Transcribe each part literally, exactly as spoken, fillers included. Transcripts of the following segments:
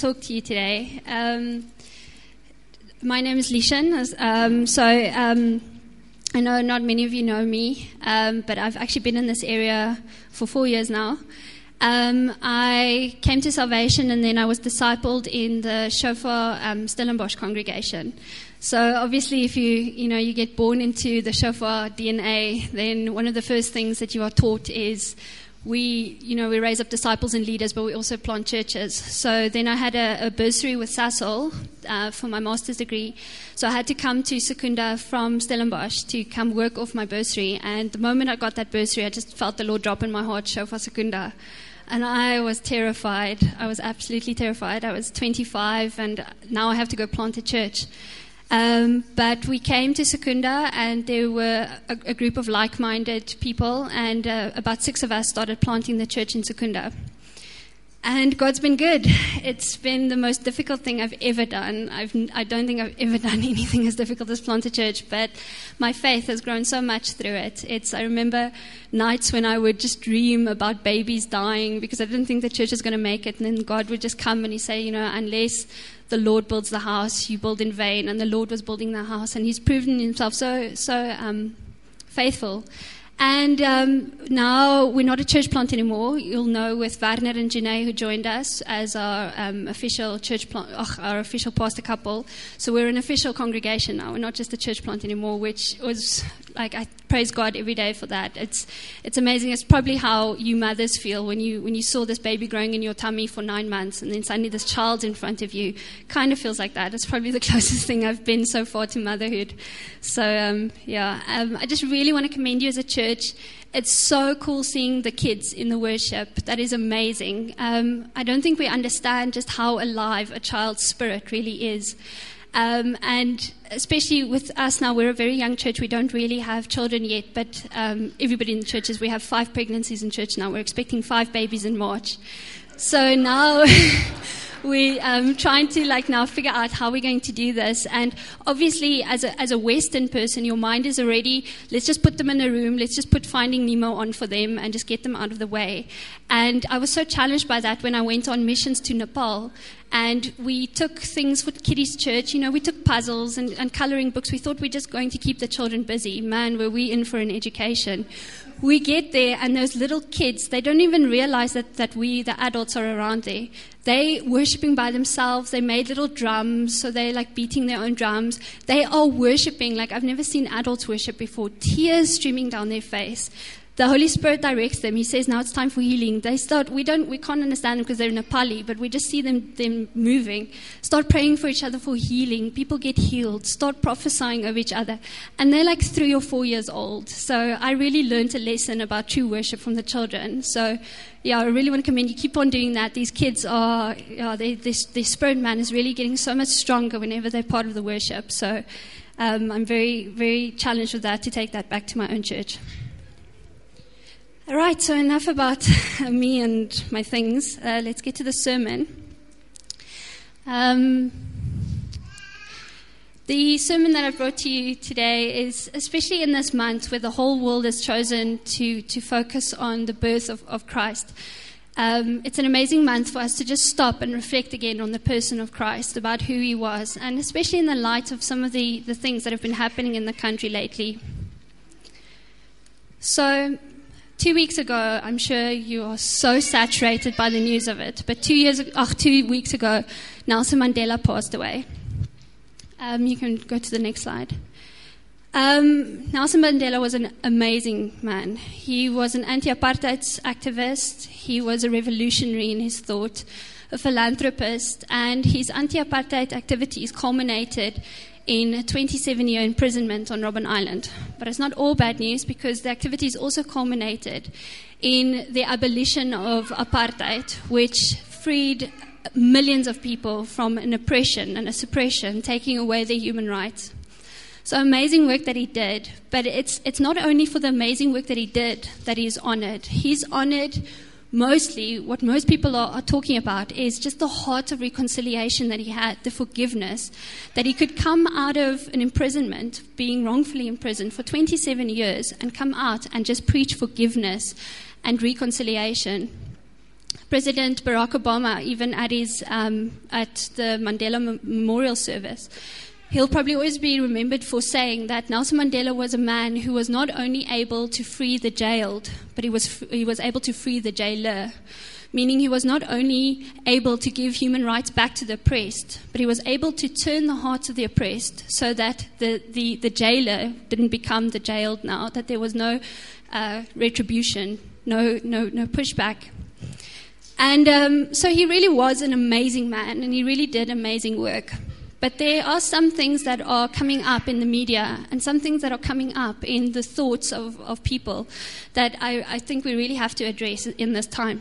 talk to you today. Um, my name is Lishan. Um, so um, I know not many of you know me, um, but I've actually been in this area for four years now. Um, I came to salvation and then I was discipled in the Shofar um, Stellenbosch congregation. So obviously if you, you know, you get born into the Shofar D N A, then one of the first things that you are taught is we, you know, we raise up disciples and leaders, but we also plant churches. So then I had a, a bursary with Sasol uh, for my master's degree. So I had to come to Secunda from Stellenbosch to come work off my bursary. And the moment I got that bursary, I just felt the Lord drop in my heart, Shofar Secunda. And I was terrified. I was absolutely terrified. I was twenty-five, and now I have to go plant a church. Um, but we came to Secunda, and there were a, a group of like-minded people, and uh, about six of us started planting the church in Secunda. And God's been good. It's been the most difficult thing I've ever done. I've, I don't think I've ever done anything as difficult as plant a church, but my faith has grown so much through it. It's, I remember nights when I would just dream about babies dying because I didn't think the church was going to make it, and then God would just come and He'd say, you know, unless the Lord builds the house, you build in vain. And the Lord was building the house, and He's proven Himself so so um, faithful. And um, now we're not a church plant anymore. You'll know with Werner and Janae, who joined us as our um, official church plant, oh, our official pastor couple. So we're an official congregation now. We're not just a church plant anymore, which was like, I praise God every day for that. It's it's amazing. It's probably how you mothers feel when you when you saw this baby growing in your tummy for nine months and then suddenly this child's in front of you. Kind of feels like that. It's probably the closest thing I've been so far to motherhood. So um, yeah, um, I just really want to commend you as a church. It's so cool seeing the kids in the worship. That is amazing. Um, I don't think we understand just how alive a child's spirit really is. Um, and especially with us now, we're a very young church. We don't really have children yet, but um, everybody in the churches, we have five pregnancies in church now. We're expecting five babies in March. So now we're um, trying to like now figure out how we're going to do this. And obviously, as a as a Western person, your mind is already, let's just put them in a room, let's just put Finding Nemo on for them and just get them out of the way. And I was so challenged by that when I went on missions to Nepal. And we took things for Kiddies Church, you know, we took puzzles and, and coloring books. We thought we're just going to keep the children busy. Man, were we in for an education. We get there and those little kids, they don't even realize that, that we, the adults, are around there. They worshiping by themselves. They made little drums, so they're like beating their own drums. They are worshiping like I've never seen adults worship before. Tears streaming down their face. The Holy Spirit directs them. He says, now it's time for healing. They start, we don't, we can't understand them because they're Nepali, but we just see them, them moving. Start praying for each other for healing. People get healed. Start prophesying over each other. And they're like three or four years old. So I really learned a lesson about true worship from the children. So yeah, I really want to commend you. Keep on doing that. These kids are, yeah, they, they, their spirit man is really getting so much stronger whenever they're part of the worship. So um, I'm very, very challenged with that to take that back to my own church. All right, so enough about me and my things. Uh, let's get to the sermon. Um, the sermon that I've brought to you today is, especially in this month where the whole world has chosen to, to focus on the birth of, of Christ. Um, it's an amazing month for us to just stop and reflect again on the person of Christ, about who He was, and especially in the light of some of the, the things that have been happening in the country lately. So, Two weeks ago, I'm sure you are so saturated by the news of it, but two years, oh, two weeks ago, Nelson Mandela passed away. Um, you can go to the next slide. Um, Nelson Mandela was an amazing man. He was an anti-apartheid activist. He was a revolutionary in his thought, a philanthropist, and his anti-apartheid activities culminated in a twenty-seven year imprisonment on Robben Island. But it's not all bad news, because the activities also culminated in the abolition of apartheid, which freed millions of people from an oppression and a suppression, taking away their human rights. So amazing work that he did, but it's it's not only for the amazing work that he did that he's honored. He's honored mostly, what most people are, are talking about is just the heart of reconciliation that he had, the forgiveness, that he could come out of an imprisonment, being wrongfully imprisoned for twenty-seven years, and come out and just preach forgiveness and reconciliation. President Barack Obama, even at his um, at the Mandela M- Memorial Service, he'll probably always be remembered for saying that Nelson Mandela was a man who was not only able to free the jailed, but he was he was able to free the jailer. Meaning he was not only able to give human rights back to the oppressed, but he was able to turn the hearts of the oppressed so that the, the, the jailer didn't become the jailed now, that there was no uh, retribution, no, no, no pushback. And um, so he really was an amazing man, and he really did amazing work. But there are some things that are coming up in the media and some things that are coming up in the thoughts of, of people that I, I think we really have to address in this time.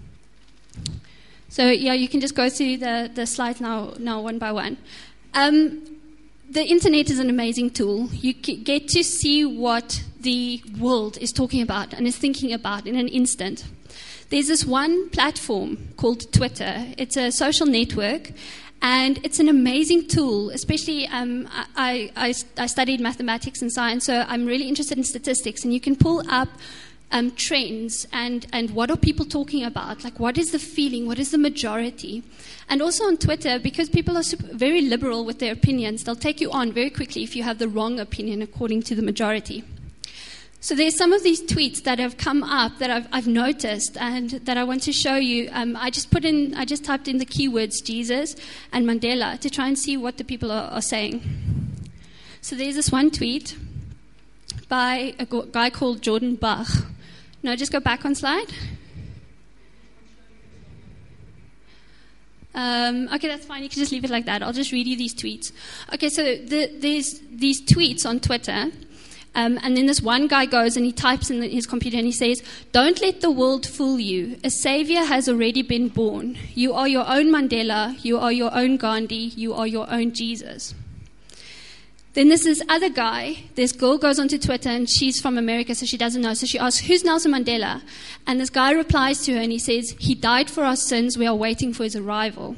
So, yeah, you can just go through the, the slides now, now one by one. Um, the internet is an amazing tool. You get to see what the world is talking about and is thinking about in an instant. There's this one platform called Twitter. It's a social network, and it's an amazing tool, especially um, I, I, I studied mathematics and science, so I'm really interested in statistics, and you can pull up Um, trends and, and what are people talking about? Like, what is the feeling? What is the majority? And also on Twitter, because people are super, very liberal with their opinions, they'll take you on very quickly if you have the wrong opinion according to the majority. So there's some of these tweets that have come up that I've, I've noticed and that I want to show you. Um, I just put in, I just typed in the keywords Jesus and Mandela to try and see what the people are, are saying. So there's this one tweet by a guy called Jordan Bach. No, just go back one slide. Um, okay, that's fine. You can just leave it like that. I'll just read you these tweets. Okay, so the, there's these tweets on Twitter, um, and then this one guy goes and he types in the, his computer and he says, "Don't let the world fool you. A savior has already been born. You are your own Mandela. You are your own Gandhi. You are your own Jesus." Then there's this other guy, this girl goes onto Twitter, and she's from America, so she doesn't know. So she asks, "Who's Nelson Mandela?" And this guy replies to her, and he says, "He died for our sins. We are waiting for his arrival."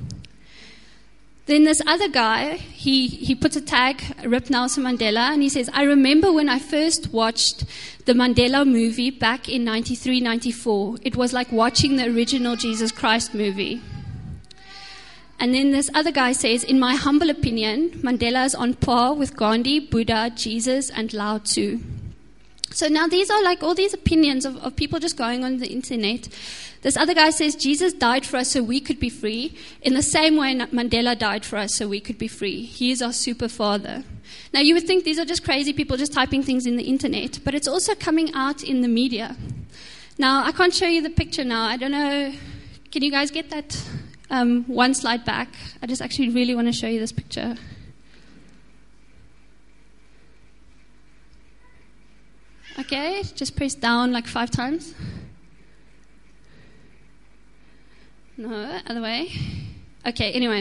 Then this other guy, he, he puts a tag, "Rip Nelson Mandela," and he says, "I remember when I first watched the Mandela movie back in ninety-three, ninety-four. It was like watching the original Jesus Christ movie." And then this other guy says, "In my humble opinion, Mandela is on par with Gandhi, Buddha, Jesus, and Lao Tzu." So now these are like all these opinions of, of people just going on the internet. This other guy says, "Jesus died for us so we could be free, in the same way Mandela died for us so we could be free. He is our super father." Now you would think these are just crazy people just typing things in the internet, but it's also coming out in the media. Now I can't show you the picture now. I don't know. Can you guys get that? Um, one slide back. I just actually really want to show you this picture. Okay, just press down like five times. No, other way. Okay, anyway.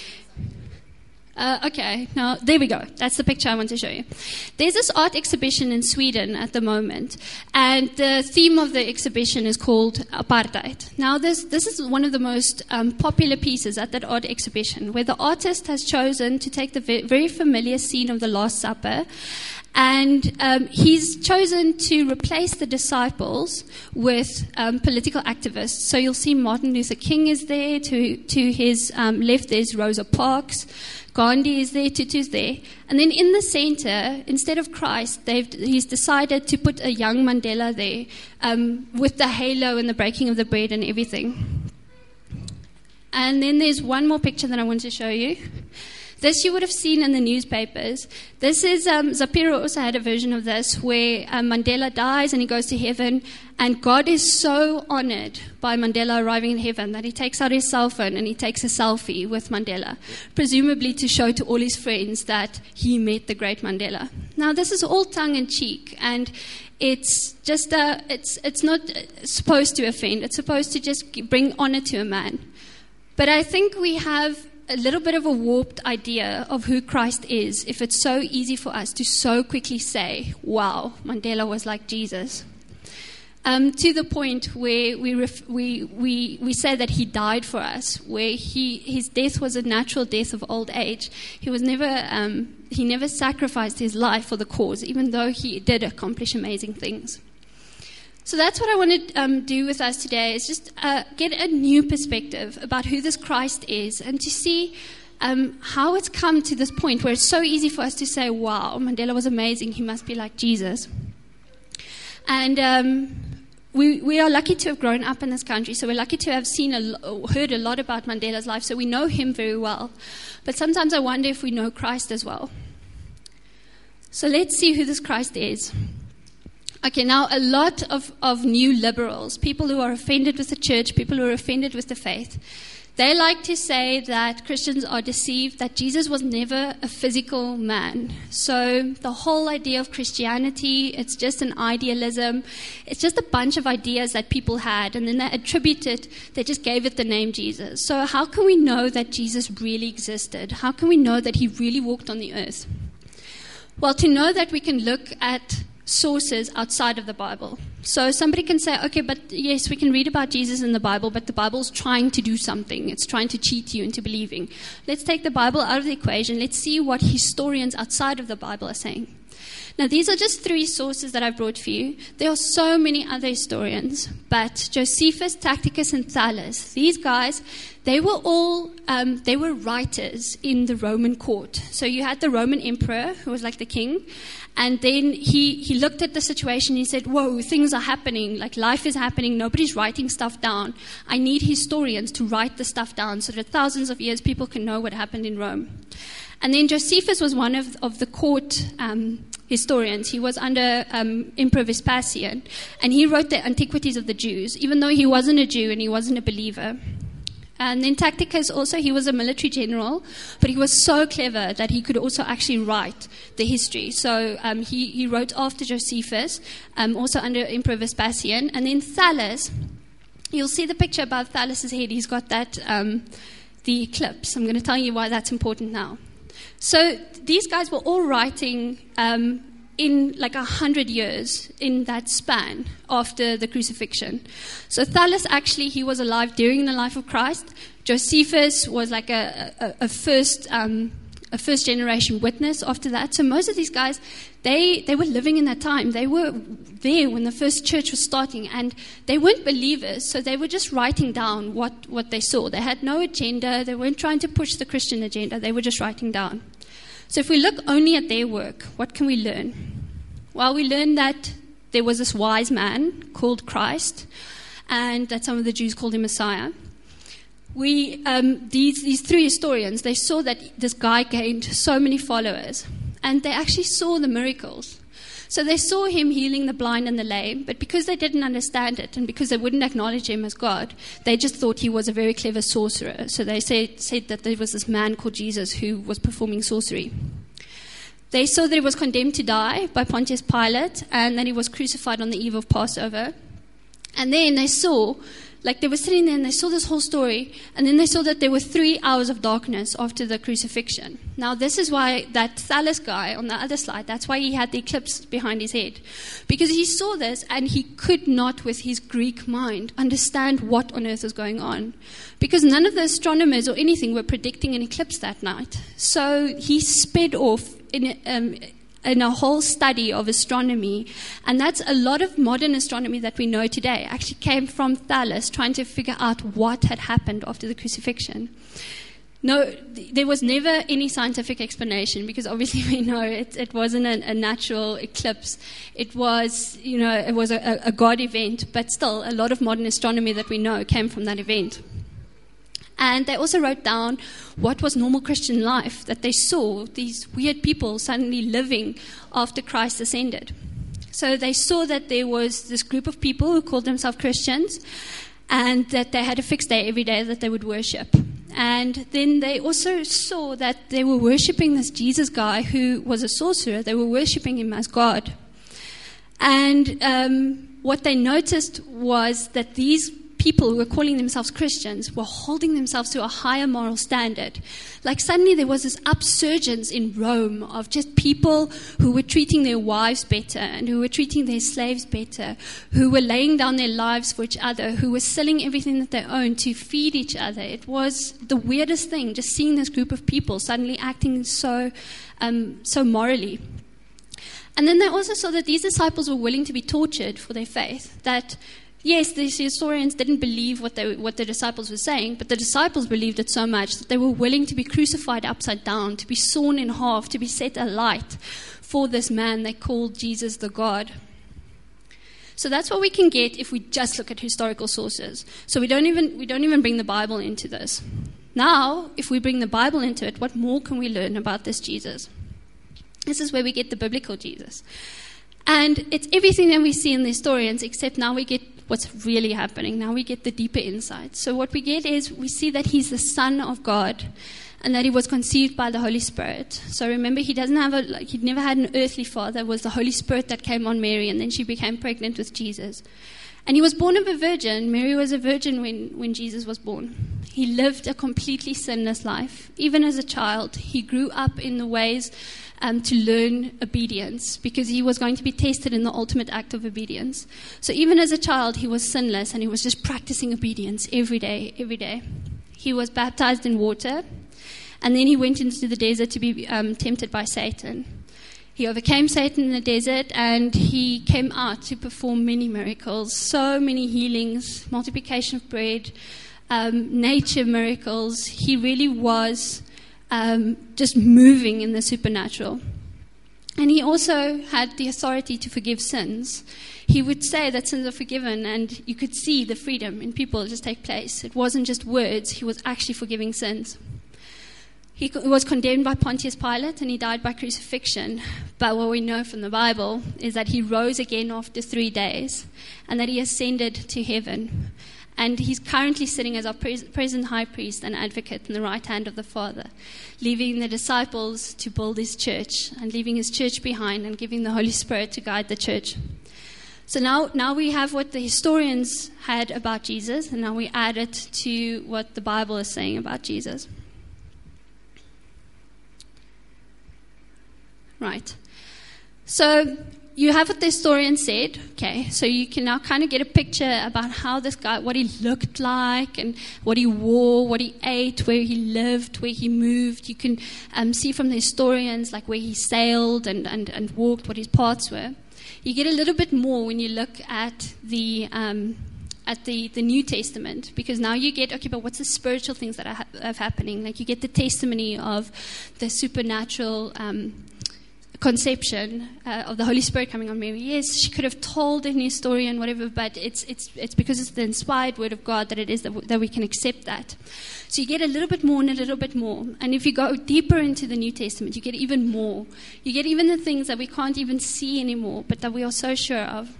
Uh, okay, now there we go. That's the picture I want to show you. There's this art exhibition in Sweden at the moment, and the theme of the exhibition is called apartheid. Now this this is one of the most um, popular pieces at that art exhibition, where the artist has chosen to take the very familiar scene of the Last Supper, and um, he's chosen to replace the disciples with um, political activists. So you'll see Martin Luther King is there. To, to his um, left, there's Rosa Parks. Gandhi is there, Tutu's there. And then in the center, instead of Christ, they've, he's decided to put a young Mandela there um, with the halo and the breaking of the bread and everything. And then there's one more picture that I want to show you. This you would have seen in the newspapers. This is, um, Zapiro also had a version of this where um, Mandela dies and he goes to heaven, and God is so honored by Mandela arriving in heaven that he takes out his cell phone and he takes a selfie with Mandela, presumably to show to all his friends that he met the great Mandela. Now this is all tongue-in-cheek, and it's just, uh, it's, it's not supposed to offend. It's supposed to just bring honor to a man. But I think we have a little bit of a warped idea of who Christ is if it's so easy for us to so quickly say, wow, Mandela was like Jesus. Um, to the point where we, ref- we we we say that he died for us, where he his death was a natural death of old age. He was never um, he never sacrificed his life for the cause, even though he did accomplish amazing things. So that's what I want to um, do with us today, is just uh, get a new perspective about who this Christ is, and to see um, how it's come to this point where it's so easy for us to say, wow, Mandela was amazing, he must be like Jesus. And um, we we are lucky to have grown up in this country, so we're lucky to have seen a lo- heard a lot about Mandela's life, so we know him very well. But sometimes I wonder if we know Christ as well. So let's see who this Christ is. Okay, now a lot of, of new liberals, people who are offended with the church, people who are offended with the faith, they like to say that Christians are deceived, that Jesus was never a physical man. So the whole idea of Christianity, it's just an idealism. It's just a bunch of ideas that people had, and then they attributed, they just gave it the name Jesus. So how can we know that Jesus really existed? How can we know that he really walked on the earth? Well, to know that, we can look at sources outside of the Bible. So somebody can say, okay, but yes, we can read about Jesus in the Bible, but the Bible's trying to do something. It's trying to cheat you into believing. Let's take the Bible out of the equation. Let's see what historians outside of the Bible are saying. Now, these are just three sources that I've brought for you. There are so many other historians, but Josephus, Tacitus, and Thallus, these guys, they were all, um, they were writers in the Roman court. So you had the Roman emperor, who was like the king, and then he, he looked at the situation, he said, whoa, things are happening, like life is happening, nobody's writing stuff down. I need historians to write the stuff down so that thousands of years people can know what happened in Rome. And then Josephus was one of, of the court um, historians. He was under um, Emperor Vespasian, and he wrote the Antiquities of the Jews, even though he wasn't a Jew and he wasn't a believer. And then Tacitus also, he was a military general, but he was so clever that he could also actually write the history. So um, he, he wrote after Josephus, um, also under Emperor Vespasian. And then Thallus, you'll see the picture above Thallus' head. He's got that, um, the eclipse. I'm going to tell you why that's important now. So these guys were all writing um, in like a hundred years in that span after the crucifixion. So Thallus, actually, he was alive during the life of Christ. Josephus was like a, a, a first um, a first generation witness after that. So most of these guys, they they were living in that time. They were there when the first church was starting, and they weren't believers, so they were just writing down what, what they saw. They had no agenda. They weren't trying to push the Christian agenda. They were just writing down. So if we look only at their work, what can we learn? Well, we learn that there was this wise man called Christ, and that some of the Jews called him Messiah. We um, these these three historians, they saw that this guy gained so many followers, and they actually saw the miracles. So they saw him healing the blind and the lame, but because they didn't understand it, and because they wouldn't acknowledge him as God, they just thought he was a very clever sorcerer. So they said, said that there was this man called Jesus who was performing sorcery. They saw that he was condemned to die by Pontius Pilate, and that he was crucified on the eve of Passover. And then they saw, like they were sitting there and they saw this whole story, and then they saw that there were three hours of darkness after the crucifixion. Now this is why that Thallus guy on the other slide, that's why he had the eclipse behind his head. Because he saw this and he could not, with his Greek mind, understand what on earth was going on. Because none of the astronomers or anything were predicting an eclipse that night. So he sped off in um, in a whole study of astronomy, and that's a lot of modern astronomy that we know today actually came from Thallus trying to figure out what had happened after the crucifixion. No, th- there was never any scientific explanation, because obviously we know it, it wasn't a, a natural eclipse. It was, you know, it was a, a God event, but still a lot of modern astronomy that we know came from that event. And they also wrote down what was normal Christian life, that they saw these weird people suddenly living after Christ ascended. So they saw that there was this group of people who called themselves Christians, and that they had a fixed day every day that they would worship. And then they also saw that they were worshipping this Jesus guy who was a sorcerer. They were worshipping him as God. And um, what they noticed was that these people who were calling themselves Christians were holding themselves to a higher moral standard. Like suddenly there was this upsurgence in Rome of just people who were treating their wives better, and who were treating their slaves better, who were laying down their lives for each other, who were selling everything that they owned to feed each other. It was the weirdest thing, just seeing this group of people suddenly acting so, um, so morally. And then they also saw that these disciples were willing to be tortured for their faith. That, yes, these historians didn't believe what they, what the disciples were saying, but the disciples believed it so much that they were willing to be crucified upside down, to be sawn in half, to be set alight for this man they called Jesus the God. So that's what we can get if we just look at historical sources. So we don't even we don't even bring the Bible into this. Now, if we bring the Bible into it, what more can we learn about this Jesus? This is where we get the biblical Jesus. And it's everything that we see in the historians, except now we get what's really happening. Now we get the deeper insight. So what we get is we see that he's the Son of God, and that he was conceived by the Holy Spirit. So remember, he doesn't have a, like, he'd never had an earthly father. It was the Holy Spirit that came on Mary, and then she became pregnant with Jesus. And he was born of a virgin. Mary was a virgin when, when Jesus was born. He lived a completely sinless life. Even as a child, he grew up in the ways um, to learn obedience, because he was going to be tested in the ultimate act of obedience. So even as a child, he was sinless, and he was just practicing obedience every day, every day. He was baptized in water. And then he went into the desert to be um, tempted by Satan. He overcame Satan in the desert, and he came out to perform many miracles, so many healings, multiplication of bread, um, nature miracles. He really was um, just moving in the supernatural. And he also had the authority to forgive sins. He would say that sins are forgiven, and you could see the freedom in people just take place. It wasn't just words. He was actually forgiving sins. He was condemned by Pontius Pilate, and he died by crucifixion. But what we know from the Bible is that he rose again after three days, and that he ascended to heaven. And he's currently sitting as our pres- present high priest and advocate in the right hand of the Father, leaving the disciples to build his church, and leaving his church behind, and giving the Holy Spirit to guide the church. So now, now we have what the historians had about Jesus, and now we add it to what the Bible is saying about Jesus. Right. So you have what the historian said, okay, so you can now kind of get a picture about how this guy, what he looked like, and what he wore, what he ate, where he lived, where he moved. You can um, see from the historians, like, where he sailed and, and, and walked, what his paths were. You get a little bit more when you look at the um, at the, the New Testament, because now you get, okay, but what's the spiritual things that are, ha- are happening? Like, you get the testimony of the supernatural um conception uh, of the Holy Spirit coming on Mary. Yes, she could have told any historian, whatever, but it's it's it's because it's the inspired word of God that it is that, w- that we can accept that. So you get a little bit more and a little bit more. And if you go deeper into the New Testament, you get even more. You get even the things that we can't even see anymore, but that we are so sure of.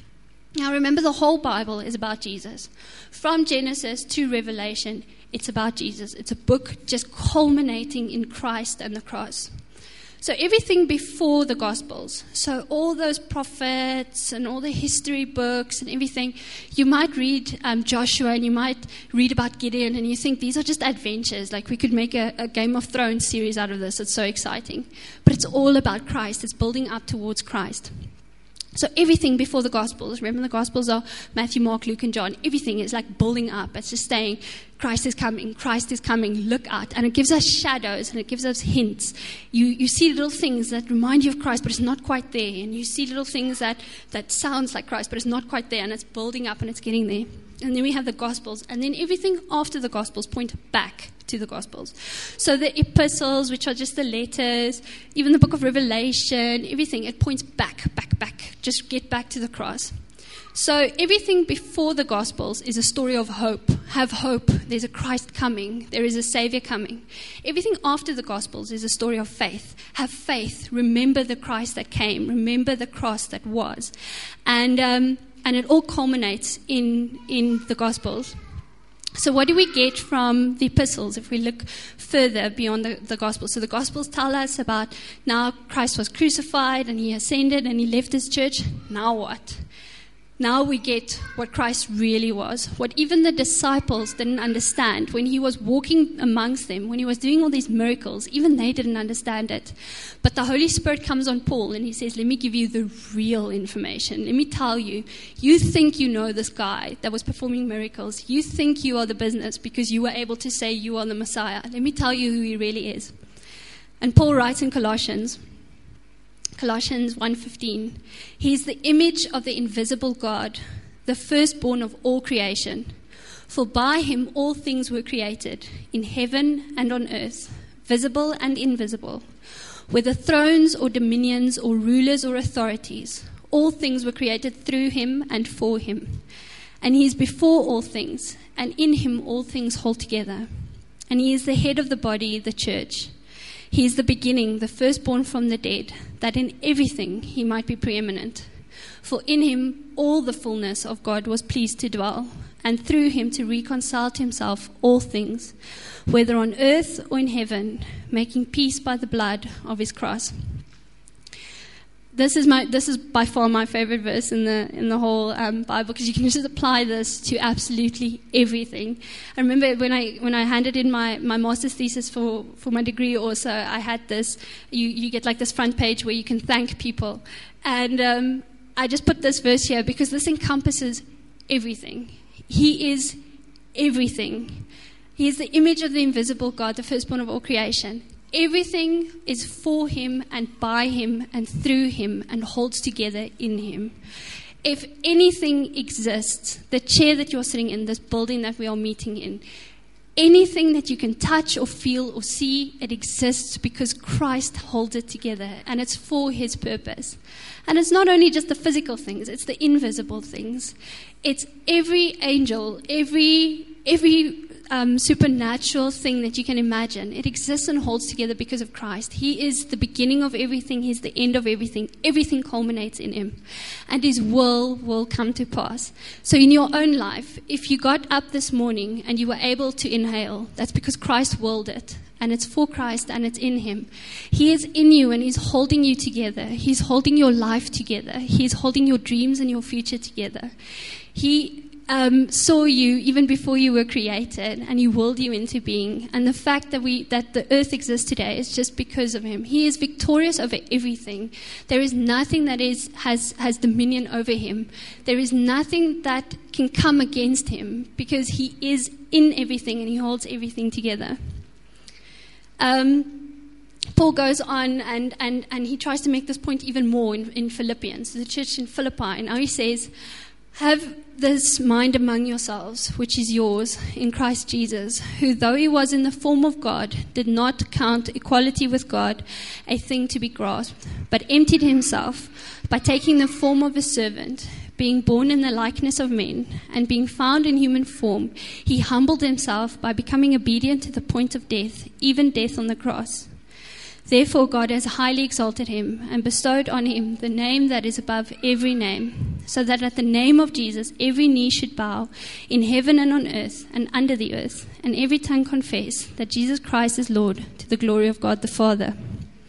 Now remember, the whole Bible is about Jesus. From Genesis to Revelation, it's about Jesus. It's a book just culminating in Christ and the cross. So everything before the Gospels, so all those prophets and all the history books and everything, you might read um, Joshua, and you might read about Gideon, and you think these are just adventures. Like, we could make a, a Game of Thrones series out of this. It's so exciting. But it's all about Christ. It's building up towards Christ. So everything before the Gospels, remember the Gospels are Matthew, Mark, Luke, and John. Everything is like building up. It's just saying, Christ is coming, Christ is coming, look out. And it gives us shadows, and it gives us hints. You you see little things that remind you of Christ, but it's not quite there. And you see little things that, that sounds like Christ, but it's not quite there. And it's building up, and it's getting there. And then we have the Gospels. And then everything after the Gospels point back to the Gospels. So the epistles, which are just the letters, even the book of Revelation, everything, it points back, back, back. Just get back to the cross. So everything before the Gospels is a story of hope. Have hope. There's a Christ coming. There is a Savior coming. Everything after the Gospels is a story of faith. Have faith. Remember the Christ that came. Remember the cross that was. And um, and it all culminates in, in the Gospels. So what do we get from the epistles if we look further beyond the, the Gospels? So the Gospels tell us about now Christ was crucified and he ascended and he left his church. Now what? Now we get what Christ really was, what even the disciples didn't understand. When he was walking amongst them, when he was doing all these miracles, even they didn't understand it. But the Holy Spirit comes on Paul and he says, let me give you the real information. Let me tell you, you think you know this guy that was performing miracles. You think you are the business because you were able to say you are the Messiah. Let me tell you who he really is. And Paul writes in Colossians, Colossians one fifteen. He is the image of the invisible God, the firstborn of all creation. For by him all things were created, in heaven and on earth, visible and invisible. Whether thrones or dominions or rulers or authorities, all things were created through him and for him. And he is before all things, and in him all things hold together. And he is the head of the body, the church. He is the beginning, the firstborn from the dead, that in everything he might be preeminent. For in him all the fullness of God was pleased to dwell, and through him to reconcile to himself all things, whether on earth or in heaven, making peace by the blood of his cross. This is my. This is by far my favorite verse in the in the whole um, Bible, because you can just apply this to absolutely everything. I remember when I when I handed in my, my master's thesis for, for my degree, also I had this. You you get like this front page where you can thank people, and um, I just put this verse here because this encompasses everything. He is everything. He is the image of the invisible God, the firstborn of all creation. Everything is for him and by him and through him and holds together in him. If anything exists, the chair that you're sitting in, this building that we are meeting in, anything that you can touch or feel or see, it exists because Christ holds it together, and it's for his purpose. And it's not only just the physical things, it's the invisible things. It's every angel, every every um, supernatural thing that you can imagine. It exists and holds together because of Christ. He is the beginning of everything. He's the end of everything. Everything culminates in him. And his will will come to pass. So in your own life, if you got up this morning and you were able to inhale, that's because Christ willed it. And it's for Christ and it's in him. He is in you and he's holding you together. He's holding your life together. He's holding your dreams and your future together. He um, saw you even before you were created, and he willed you into being. And the fact that we that the earth exists today is just because of him. He is victorious over everything. There is nothing that is has, has dominion over him. There is nothing that can come against him, because he is in everything and he holds everything together. Um, Paul goes on and, and, and he tries to make this point even more in, in Philippians, the church in Philippi. Now he says, have this mind among yourselves, which is yours in Christ Jesus, who though he was in the form of God, did not count equality with God a thing to be grasped, but emptied himself by taking the form of a servant, being born in the likeness of men, and being found in human form, he humbled himself by becoming obedient to the point of death, even death on the cross. Therefore God has highly exalted him and bestowed on him the name that is above every name, so that at the name of Jesus every knee should bow in heaven and on earth and under the earth, and every tongue confess that Jesus Christ is Lord, to the glory of God the Father.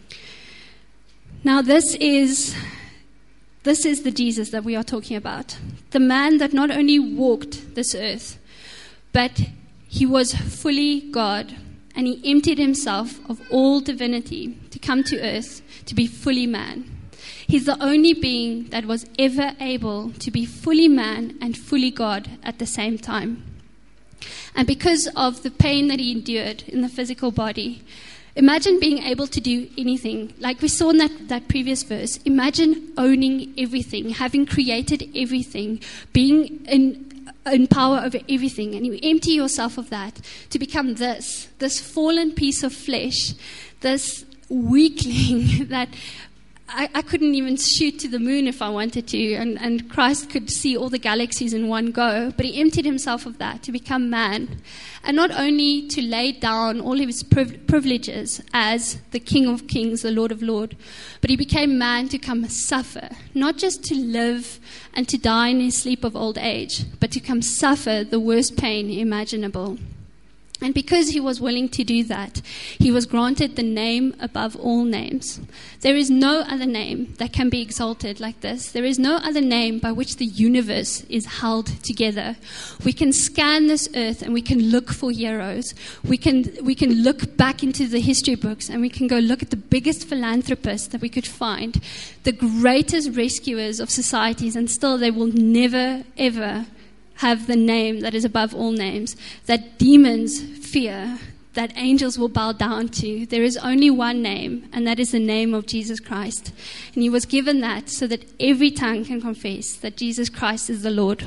Now this is... This is the Jesus that we are talking about. The man that not only walked this earth, but he was fully God, and he emptied himself of all divinity to come to earth to be fully man. He's the only being that was ever able to be fully man and fully God at the same time. And because of the pain that he endured in the physical body, imagine being able to do anything. Like we saw in that, that previous verse, imagine owning everything, having created everything, being in, in power over everything, and you empty yourself of that to become this, this fallen piece of flesh, this weakling that I, I couldn't even shoot to the moon if I wanted to, and, and Christ could see all the galaxies in one go, but he emptied himself of that to become man, and not only to lay down all of his priv- privileges as the King of Kings, the Lord of Lords, but he became man to come suffer, not just to live and to die in his sleep of old age, but to come suffer the worst pain imaginable. And because he was willing to do that, he was granted the name above all names. There is no other name that can be exalted like this. There is no other name by which the universe is held together. We can scan this earth and we can look for heroes. We can we can look back into the history books and we can go look at the biggest philanthropists that we could find, the greatest rescuers of societies, and still they will never, ever have the name that is above all names, that demons fear, that angels will bow down to. There is only one name, and that is the name of Jesus Christ. And he was given that so that every tongue can confess that Jesus Christ is the Lord.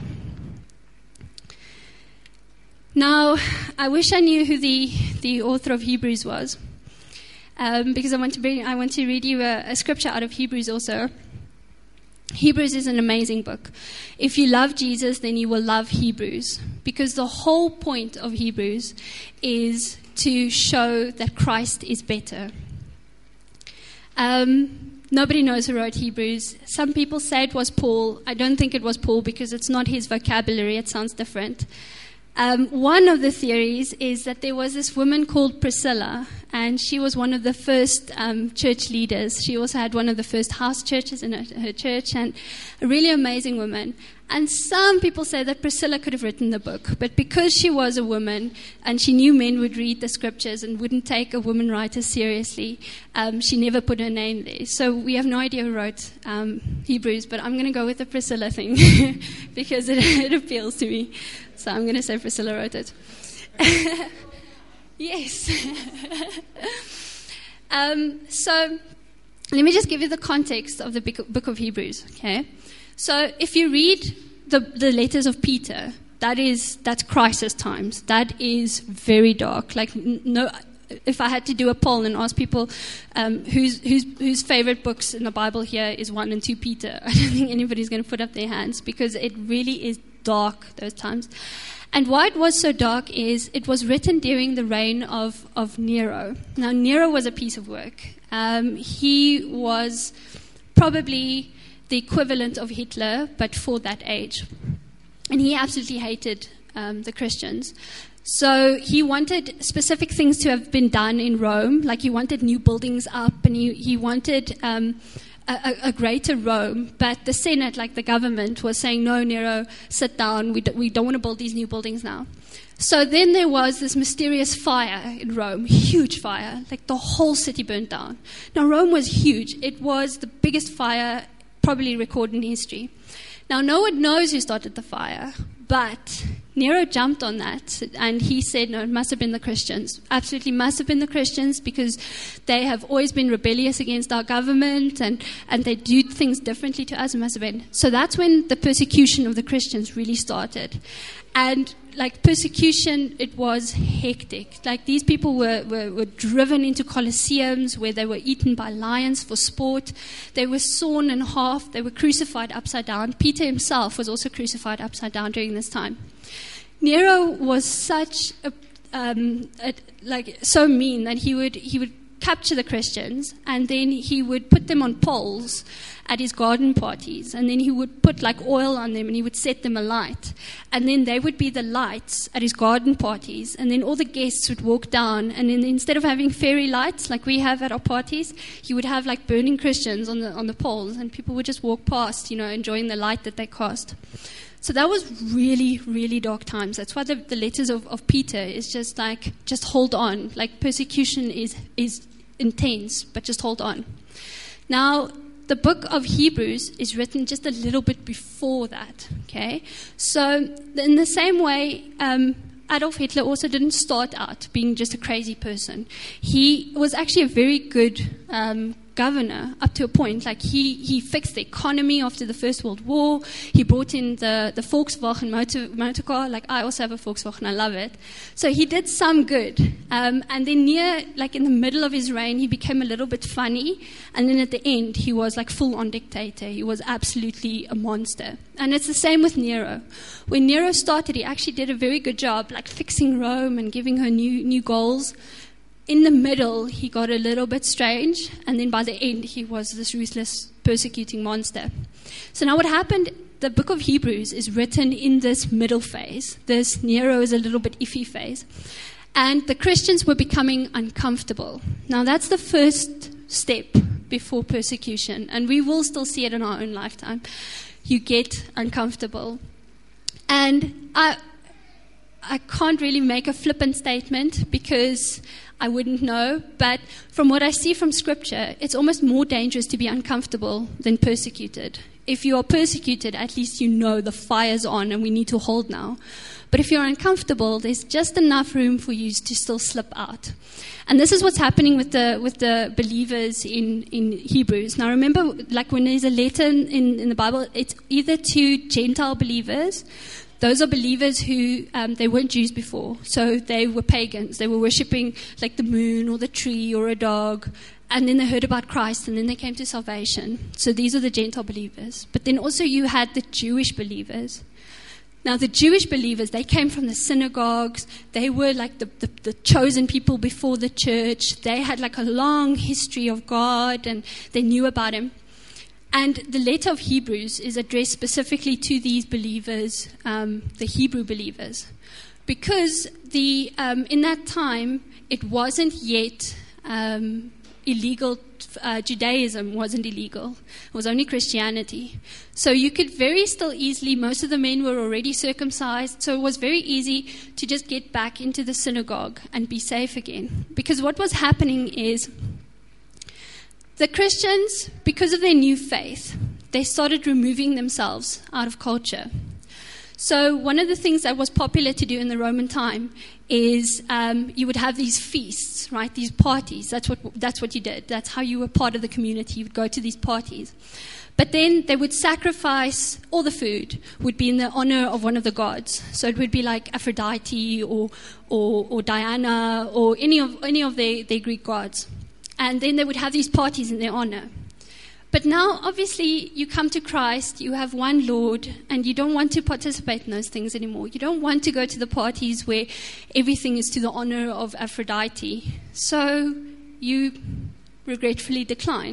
Now, I wish I knew who the, the author of Hebrews was, um, because I want to bring, I want to read you a, a scripture out of Hebrews also. Hebrews is an amazing book. If you love Jesus, then you will love Hebrews, because the whole point of Hebrews is to show that Christ is better. Um, nobody knows who wrote Hebrews. Some people say it was Paul. I don't think it was Paul because it's not his vocabulary. It sounds different. Um, one of the theories is that there was this woman called Priscilla, and she was one of the first um, church leaders. She also had one of the first house churches in her, her church, and a really amazing woman. And some people say that Priscilla could have written the book, but because she was a woman and she knew men would read the scriptures and wouldn't take a woman writer seriously, um, she never put her name there. So we have no idea who wrote um, Hebrews, but I'm going to go with the Priscilla thing because it, it appeals to me. So I'm going to say Priscilla wrote it. Yes. um, so let me just give you the context of the book of Hebrews, okay? So if you read the, the letters of Peter, that is, that's crisis times. That is very dark. Like, no, if I had to do a poll and ask people um, whose, whose, whose favorite books in the Bible here is one and two Peter, I don't think anybody's going to put up their hands because it really is dark those times. And why it was so dark is it was written during the reign of, of Nero. Now, Nero was a piece of work. Um, he was probably the equivalent of Hitler, but for that age. And he absolutely hated um, the Christians. So he wanted specific things to have been done in Rome, like he wanted new buildings up, and he, he wanted um, a, a greater Rome. But the Senate, like the government, was saying, no, Nero, sit down, we, do, we don't want to build these new buildings now. So then there was this mysterious fire in Rome, huge fire, like the whole city burnt down. Now Rome was huge. It was the biggest fire probably recorded in history. Now, no one knows who started the fire, but Nero jumped on that, and he said, no, it must have been the Christians. Absolutely must have been the Christians, because they have always been rebellious against our government, and, and they do things differently to us. It must have been. So that's when the persecution of the Christians really started. And like persecution, it was hectic. Like these people were, were, were driven into colosseums where they were eaten by lions for sport. They were sawn in half. They were crucified upside down. Peter himself was also crucified upside down during this time. Nero was such a, um, a like so mean that he would he would capture the Christians, and then he would put them on poles at his garden parties, and then he would put like oil on them, and he would set them alight, and then they would be the lights at his garden parties, and then all the guests would walk down, and then instead of having fairy lights like we have at our parties, he would have like burning Christians on the on the poles, and people would just walk past, you know, enjoying the light that they cast. So that was really, really dark times. That's why the, the letters of, of Peter is just like, just hold on. Like persecution is is intense, but just hold on. Now, the book of Hebrews is written just a little bit before that, okay? So in the same way, um, Adolf Hitler also didn't start out being just a crazy person. He was actually a very good um, governor up to a point. Like he, he fixed the economy after the First World War. He brought in the, the Volkswagen motor, motor car. Like I also have a Volkswagen, I love it. So he did some good. Um, and then near, like in the middle of his reign, he became a little bit funny. And then at the end, he was like full-on dictator. He was absolutely a monster. And it's the same with Nero. When Nero started, he actually did a very good job, like fixing Rome and giving her new new goals. In the middle, he got a little bit strange, and then by the end, he was this ruthless, persecuting monster. So now what happened, the book of Hebrews is written in this middle phase. This Nero is a little bit iffy phase. And the Christians were becoming uncomfortable. Now that's the first step before persecution, and we will still see it in our own lifetime. You get uncomfortable. And I I can't really make a flippant statement because I wouldn't know, but from what I see from Scripture, it's almost more dangerous to be uncomfortable than persecuted. If you are persecuted, at least you know the fire's on and we need to hold now. But if you're uncomfortable, there's just enough room for you to still slip out. And this is what's happening with the with the believers in, in Hebrews. Now remember, like when there's a letter in, in, in the Bible, it's either to Gentile believers. Those are believers who, um, they weren't Jews before. So they were pagans. They were worshipping like the moon or the tree or a dog. And then they heard about Christ and then they came to salvation. So these are the Gentile believers. But then also you had the Jewish believers. Now, the Jewish believers, they came from the synagogues. They were like the, the, the chosen people before the church. They had like a long history of God and they knew about Him. And the letter of Hebrews is addressed specifically to these believers, um, the Hebrew believers. Because the um, in that time, it wasn't yet um, illegal. Uh, Judaism wasn't illegal. It was only Christianity. So you could very still easily, most of the men were already circumcised, so it was very easy to just get back into the synagogue and be safe again. Because what was happening is the Christians, because of their new faith, they started removing themselves out of culture. So one of the things that was popular to do in the Roman time is um, you would have these feasts, right? These parties. That's what that's what you did. That's how you were part of the community. You would go to these parties. But then they would sacrifice, all the food would be in the honor of one of the gods. So it would be like Aphrodite or or, or Diana or any of any of their, their Greek gods. And then they would have these parties in their honor. But now, obviously, you come to Christ, you have one Lord, and you don't want to participate in those things anymore. You don't want to go to the parties where everything is to the honor of Aphrodite. So you regretfully decline.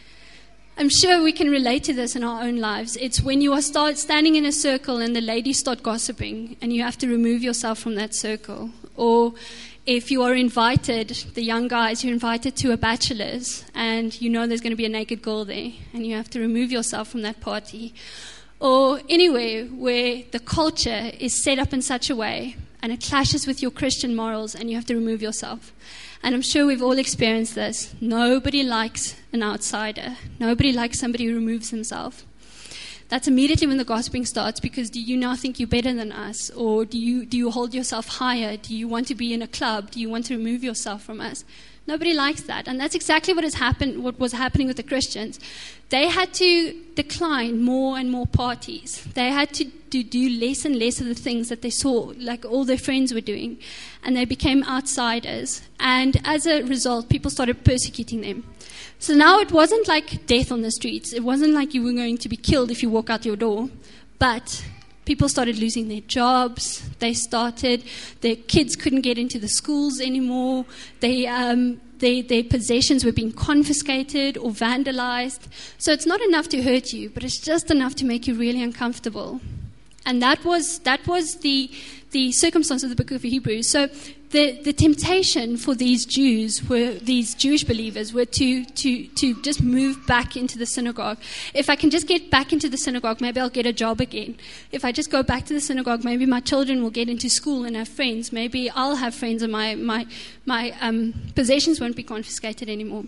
I'm sure we can relate to this in our own lives. It's when you are start standing in a circle and the ladies start gossiping, and you have to remove yourself from that circle. Or if you are invited, the young guys, you're invited to a bachelor's and you know there's going to be a naked girl there and you have to remove yourself from that party. Or anywhere where the culture is set up in such a way and it clashes with your Christian morals and you have to remove yourself. And I'm sure we've all experienced this. Nobody likes an outsider. Nobody likes somebody who removes himself. That's immediately when the gossiping starts, because do you now think you're better than us? Or do you do you hold yourself higher? Do you want to be in a club? Do you want to remove yourself from us? Nobody likes that. And that's exactly what has happened, what was happening with the Christians. They had to decline more and more parties. They had to, to do less and less of the things that they saw, like all their friends were doing. And they became outsiders. And as a result, people started persecuting them. So now it wasn't like death on the streets. It wasn't like you were going to be killed if you walk out your door. But people started losing their jobs. They started, their kids couldn't get into the schools anymore. They, um, they, their possessions were being confiscated or vandalized. So it's not enough to hurt you, but it's just enough to make you really uncomfortable. And that was that was the the circumstance of the book of Hebrews. So the, the temptation for these Jews, were these Jewish believers, were to, to, to just move back into the synagogue. If I can just get back into the synagogue, maybe I'll get a job again. If I just go back to the synagogue, maybe my children will get into school and have friends. Maybe I'll have friends and my, my, my um, possessions won't be confiscated anymore.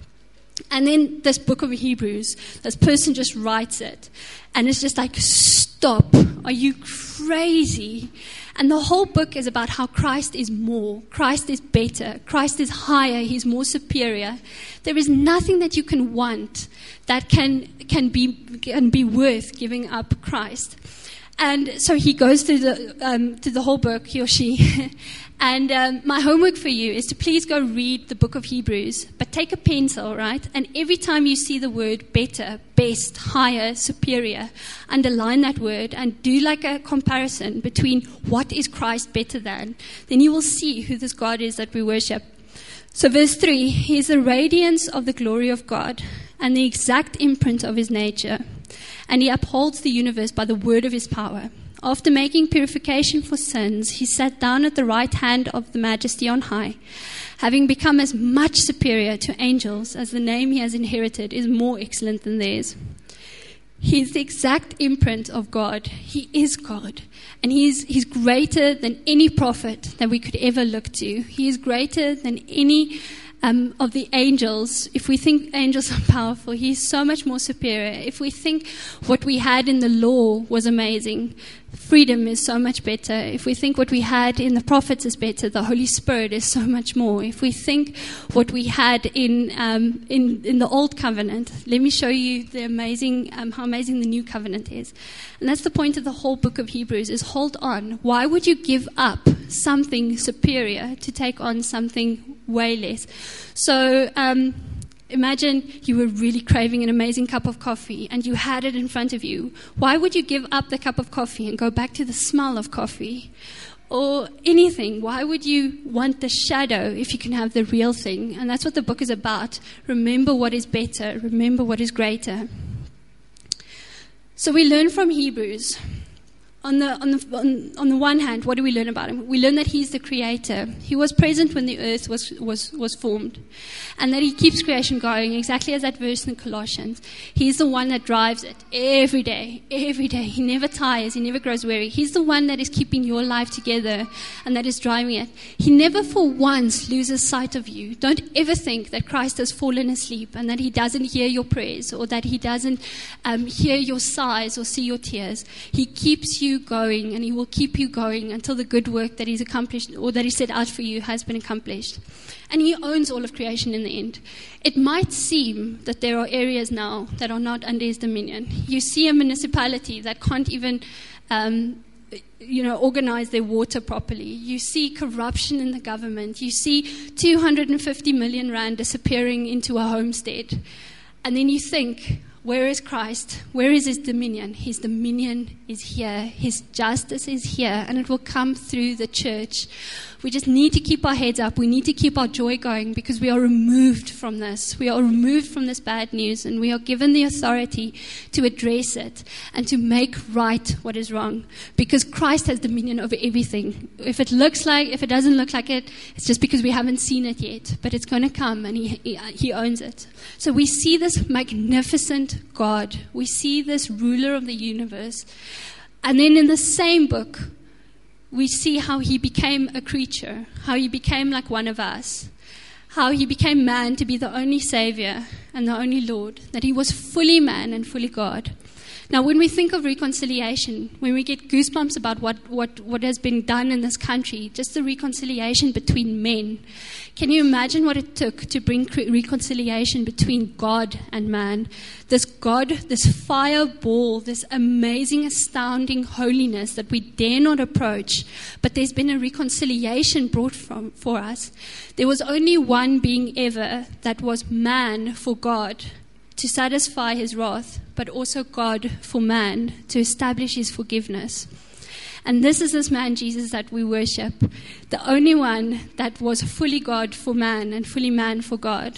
And then this book of Hebrews, this person just writes it. And it's just like, stop. Are you crazy? And the whole book is about how Christ is more. Christ is better. Christ is higher. He's more superior. There is nothing that you can want that can can be can be worth giving up Christ. And so he goes through the um, through the whole book, he or she. And um, my homework for you is to please go read the book of Hebrews, but take a pencil, right? And every time you see the word better, best, higher, superior, underline that word and do like a comparison between what is Christ better than. Then you will see who this God is that we worship. So verse three, he is the radiance of the glory of God and the exact imprint of his nature. And he upholds the universe by the word of his power. After making purification for sins, he sat down at the right hand of the Majesty on high, having become as much superior to angels as the name he has inherited is more excellent than theirs. He is the exact imprint of God. He is God. And he is, he's greater than any prophet that we could ever look to. He is greater than any um, of the angels, if we think angels are powerful, he's so much more superior. If we think what we had in the law was amazing, freedom is so much better. If we think what we had in the prophets is better, the Holy Spirit is so much more. If we think what we had in um, in, in the old covenant, let me show you the amazing um, how amazing the new covenant is. And that's the point of the whole book of Hebrews, is hold on. Why would you give up something superior to take on something way less? So um, imagine you were really craving an amazing cup of coffee and you had it in front of you. Why would you give up the cup of coffee and go back to the smell of coffee? Or anything. Why would you want the shadow if you can have the real thing? And that's what the book is about. Remember what is better. Remember what is greater. So we learn from Hebrews. On the, on, the, on, on the one hand, what do we learn about him? We learn that he's the creator. He was present when the earth was, was, was formed. And that he keeps creation going, exactly as that verse in Colossians. He's the one that drives it every day, every day. He never tires. He never grows weary. He's the one that is keeping your life together and that is driving it. He never for once loses sight of you. Don't ever think that Christ has fallen asleep and that he doesn't hear your prayers or that he doesn't um, hear your sighs or see your tears. He keeps you going, and he will keep you going until the good work that he's accomplished or that he set out for you has been accomplished. And he owns all of creation in the end. It might seem that there are areas now that are not under his dominion. You see a municipality that can't even um, you know, organize their water properly. You see corruption in the government. You see two hundred fifty million rand disappearing into a homestead. And then you think, where is Christ? Where is his dominion? His dominion is here. His justice is here. And it will come through the church. We just need to keep our heads up. We need to keep our joy going because we are removed from this. We are removed from this bad news. And we are given the authority to address it and to make right what is wrong. Because Christ has dominion over everything. If it looks like, if it doesn't look like it, it's just because we haven't seen it yet. But it's going to come and he, he, he owns it. So we see this magnificent God. We see this ruler of the universe. And then in the same book, we see how he became a creature, how he became like one of us, how he became man to be the only Savior and the only Lord, that he was fully man and fully God. Now, when we think of reconciliation, when we get goosebumps about what, what, what has been done in this country, just the reconciliation between men, can you imagine what it took to bring reconciliation between God and man? This God, this fireball, this amazing, astounding holiness that we dare not approach, but there's been a reconciliation brought from, for us. There was only one being ever that was man for God, to satisfy his wrath, but also God for man, to establish his forgiveness. And this is this man, Jesus, that we worship, the only one that was fully God for man and fully man for God.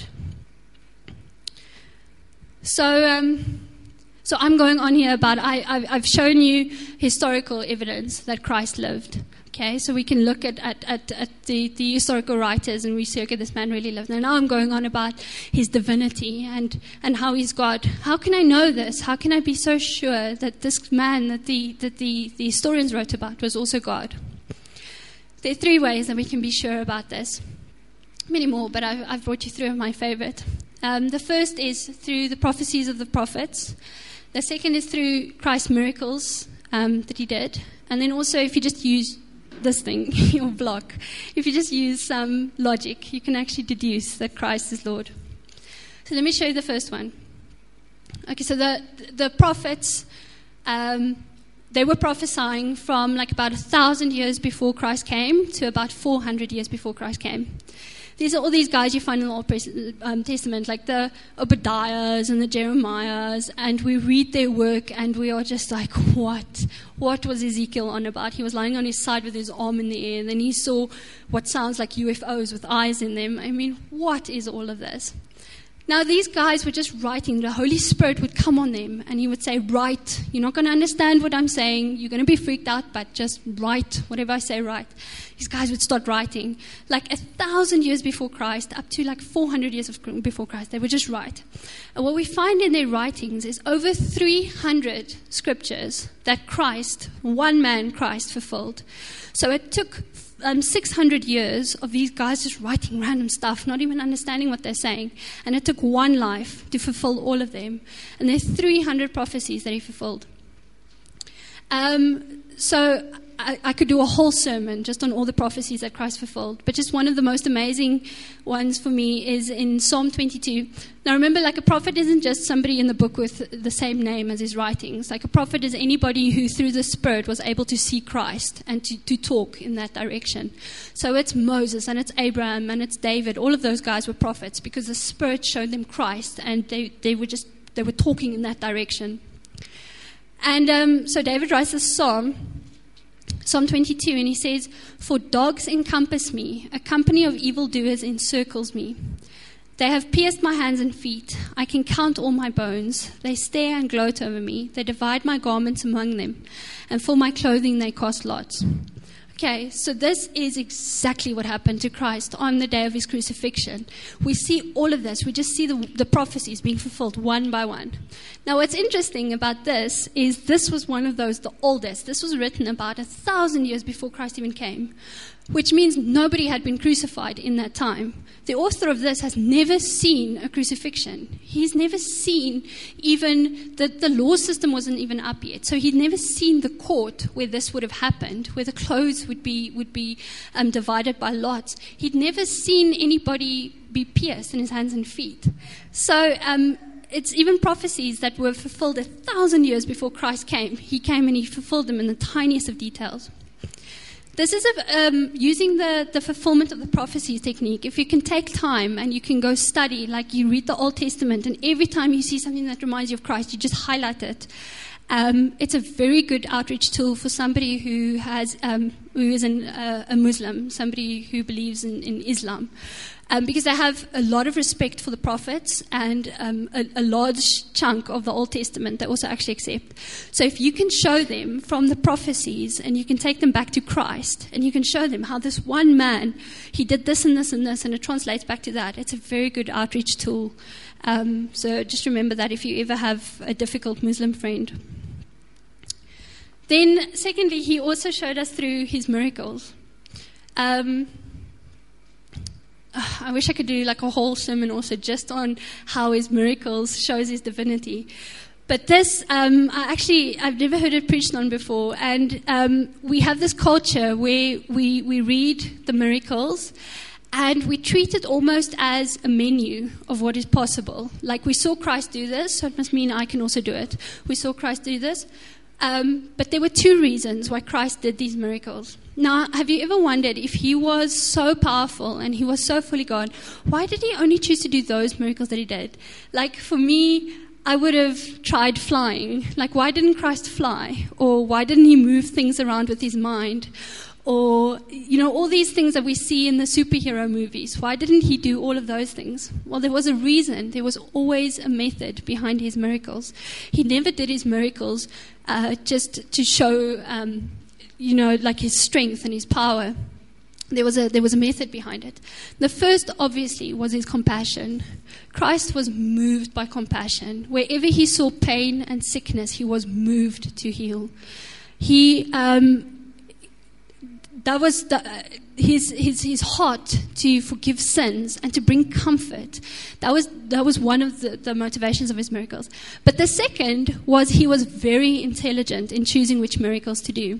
So, um, so I'm going on here about, I, I've, I've shown you historical evidence that Christ lived. Okay, so we can look at, at, at, at the, the historical writers and we say, okay, this man really lived. And now I'm going on about his divinity and, and how he's God. How can I know this? How can I be so sure that this man that the that the, the historians wrote about was also God? There are three ways that we can be sure about this. Many more, but I've, I've brought you through my favorite. Um, the first is through the prophecies of the prophets. The second is through Christ's miracles um, that he did. And then also if you just use this thing, your block, if you just use some logic, you can actually deduce that Christ is Lord. So let me show you the first one. Okay, so the the prophets, um, they were prophesying from like about a thousand years before Christ came to about four hundred years before Christ came. These are all these guys you find in the Old Testament, like the Obadiahs and the Jeremiahs, and we read their work and we are just like, what? What was Ezekiel on about? He was lying on his side with his arm in the air, and then he saw what sounds like U F Os with eyes in them. I mean, what is all of this? Now, these guys were just writing. The Holy Spirit would come on them, and he would say, write. You're not going to understand what I'm saying. You're going to be freaked out, but just write. Whatever I say, write. These guys would start writing. Like a thousand years before Christ, up to like four hundred years before Christ, they would just write. And what we find in their writings is over three hundred scriptures that Christ, one man Christ, fulfilled. So it took um, six hundred years of these guys just writing random stuff, not even understanding what they're saying. And it took one life to fulfill all of them. And there's three hundred prophecies that he fulfilled. Um, so I, I could do a whole sermon just on all the prophecies that Christ fulfilled. But just one of the most amazing ones for me is in Psalm twenty-two. Now remember, like a prophet isn't just somebody in the book with the same name as his writings. Like a prophet is anybody who through the Spirit was able to see Christ and to, to talk in that direction. So it's Moses and it's Abraham and it's David. All of those guys were prophets because the Spirit showed them Christ and they, they were just, they were talking in that direction. And um, so David writes this psalm, Psalm twenty-two, and he says, "For dogs encompass me, a company of evildoers encircles me. They have pierced my hands and feet. I can count all my bones. They stare and gloat over me. They divide my garments among them, and for my clothing they cast lots." Okay, so this is exactly what happened to Christ on the day of his crucifixion. We see all of this. We just see the, the prophecies being fulfilled one by one. Now, what's interesting about this is this was one of those, the oldest. This was written about a thousand years before Christ even came, which means nobody had been crucified in that time. The author of this has never seen a crucifixion. He's never seen even, the, the law system wasn't even up yet. So he'd never seen the court where this would have happened, where the clothes would be would be um, divided by lots. He'd never seen anybody be pierced in his hands and feet. So um, it's even prophecies that were fulfilled a thousand years before Christ came. He came and he fulfilled them in the tiniest of details. This is a, um, using the, the fulfillment of the prophecies technique. If you can take time and you can go study, like you read the Old Testament, and every time you see something that reminds you of Christ, you just highlight it. Um, it's a very good outreach tool for somebody who has um, who is an, uh, a Muslim, somebody who believes in, in Islam. Um, because they have a lot of respect for the prophets and um, a, a large chunk of the Old Testament they also actually accept. So if you can show them from the prophecies and you can take them back to Christ and you can show them how this one man, he did this and this and this and it translates back to that, it's a very good outreach tool. Um, so just remember that if you ever have a difficult Muslim friend. Then secondly, he also showed us through his miracles. Um... I wish I could do like a whole sermon also just on how his miracles shows his divinity. But this, um, I actually, I've never heard it preached on before. And um, we have this culture where we, we read the miracles and we treat it almost as a menu of what is possible. Like we saw Christ do this, so it must mean I can also do it. We saw Christ do this. Um, but there were two reasons why Christ did these miracles. Now, have you ever wondered if he was so powerful and he was so fully God, why did he only choose to do those miracles that he did? Like, for me, I would have tried flying. Like, why didn't Christ fly? Or why didn't he move things around with his mind? Or, you know, all these things that we see in the superhero movies. Why didn't he do all of those things? Well, there was a reason. There was always a method behind his miracles. He never did his miracles uh, just to show, um, you know, like his strength and his power. There was a there was a method behind it. The first, obviously, was his compassion. Christ was moved by compassion. Wherever he saw pain and sickness, he was moved to heal. He... Um, That was the, his his his heart to forgive sins and to bring comfort. That was that was one of the, the motivations of his miracles. But the second was he was very intelligent in choosing which miracles to do.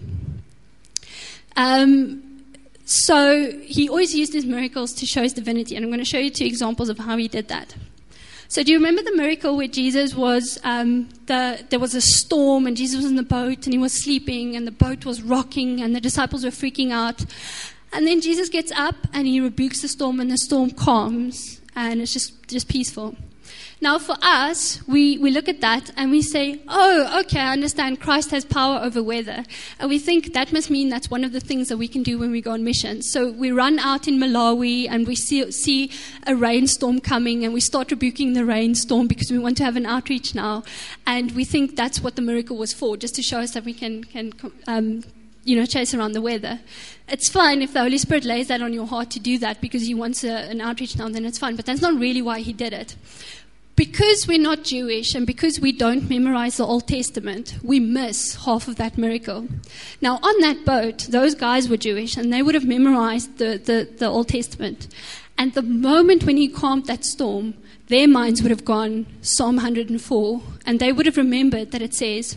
Um, so he always used his miracles to show his divinity, and I'm going to show you two examples of how he did that. So do you remember the miracle where Jesus was, um, the, there was a storm and Jesus was in the boat and he was sleeping and the boat was rocking and the disciples were freaking out. And then Jesus gets up and he rebukes the storm and the storm calms and it's just, just peaceful. Now for us, we, we look at that and we say, oh, okay, I understand Christ has power over weather. And we think that must mean that's one of the things that we can do when we go on mission. So we run out in Malawi and we see, see a rainstorm coming and we start rebuking the rainstorm because we want to have an outreach now. And we think that's what the miracle was for, just to show us that we can, can um, you know, chase around the weather. It's fine if the Holy Spirit lays that on your heart to do that because he wants a, an outreach now, then it's fine. But that's not really why he did it. because we're not Jewish and because we don't memorize the Old Testament, we miss half of that miracle. Now, on that boat, those guys were Jewish and they would have memorized the, the, the Old Testament. And the moment when he calmed that storm, their minds would have gone Psalm one hundred four, and they would have remembered that it says,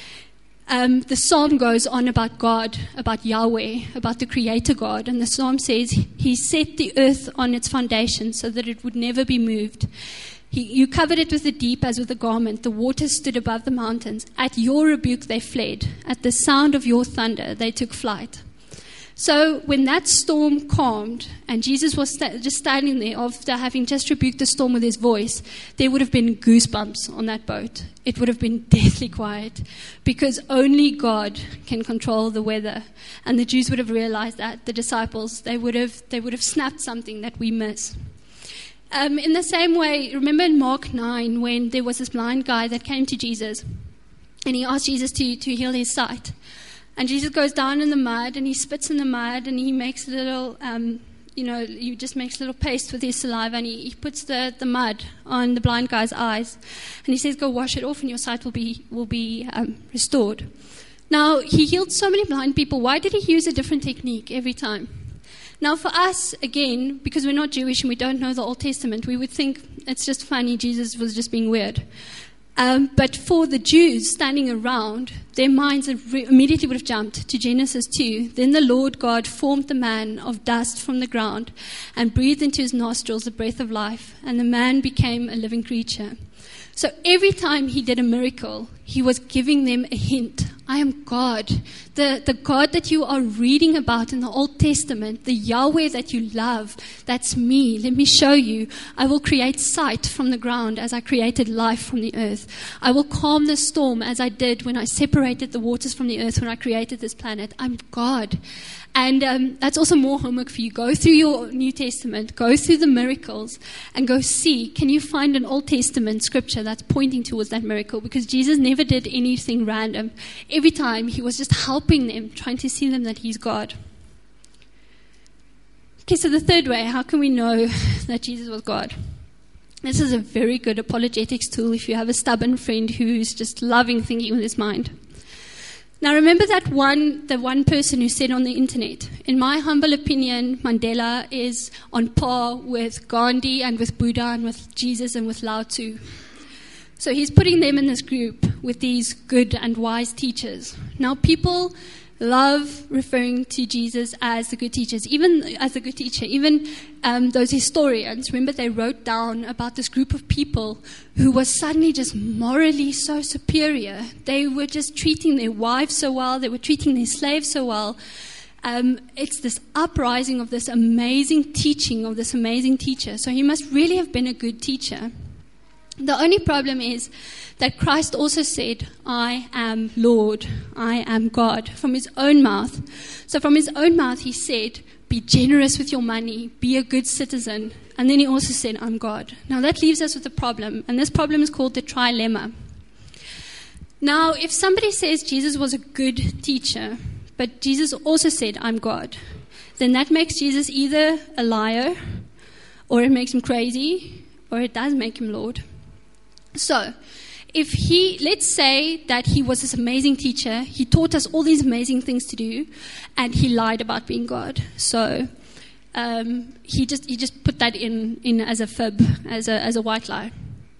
um, the psalm goes on about God, about Yahweh, about the Creator God. And the psalm says, He set the earth on its foundation so that it would never be moved. He, you covered it with the deep as with a garment. The waters stood above the mountains. At your rebuke they fled. At the sound of your thunder they took flight. So when that storm calmed and Jesus was sta- just standing there after having just rebuked the storm with his voice, there would have been goosebumps on that boat. It would have been deathly quiet because only God can control the weather. And the Jews would have realized that, the disciples, they would have, they would have snapped something that we miss. Um, in the same way, remember in Mark nine when there was this blind guy that came to Jesus and he asked Jesus to, to heal his sight. And Jesus goes down in the mud and he spits in the mud and he makes a little, um, you know, he just makes a little paste with his saliva and he, he puts the, the mud on the blind guy's eyes. And he says, go wash it off and your sight will be, will be um, restored. Now, he healed so many blind people. Why did he use a different technique every time? Now, for us, again, because we're not Jewish and we don't know the Old Testament, we would think it's just funny, Jesus was just being weird. Um, but for the Jews standing around, their minds immediately would have jumped to Genesis two. Then the Lord God formed the man of dust from the ground and breathed into his nostrils the breath of life, and the man became a living creature. So every time he did a miracle, he was giving them a hint. I am God. The, the God that you are reading about in the Old Testament, the Yahweh that you love, that's me. Let me show you. I will create sight from the ground as I created life from the earth. I will calm the storm as I did when I separated the waters from the earth when I created this planet. I'm God. And um, that's also more homework for you. Go through your New Testament, go through the miracles, and go see, can you find an Old Testament scripture that's pointing towards that miracle? Because Jesus never did anything random. Every time he was just helping them, trying to see them that he's God. Okay, so the third way, how can we know that Jesus was God? This is a very good apologetics tool if you have a stubborn friend who's just loving thinking with his mind. Now remember that one, the one person who said on the internet, in my humble opinion, Mandela is on par with Gandhi and with Buddha and with Jesus and with Lao Tzu. So he's putting them in this group with these good and wise teachers. Now people love referring to Jesus as the good teachers, even as a good teacher. Even um, those historians, remember they wrote down about this group of people who was suddenly just morally so superior. They were just treating their wives so well. They were treating their slaves so well. Um, it's this uprising of this amazing teaching of this amazing teacher. So he must really have been a good teacher. The only problem is that Christ also said, I am Lord, I am God, from his own mouth. So from his own mouth he said, be generous with your money, be a good citizen. And then he also said, I'm God. Now that leaves us with a problem, and this problem is called the trilemma. Now if somebody says Jesus was a good teacher, but Jesus also said, I'm God, then that makes Jesus either a liar, or it makes him crazy, or it does make him Lord. So, if he, let's say that he was this amazing teacher, he taught us all these amazing things to do, and he lied about being God. So, um, he just he just put that in, in as a fib, as a as a white lie.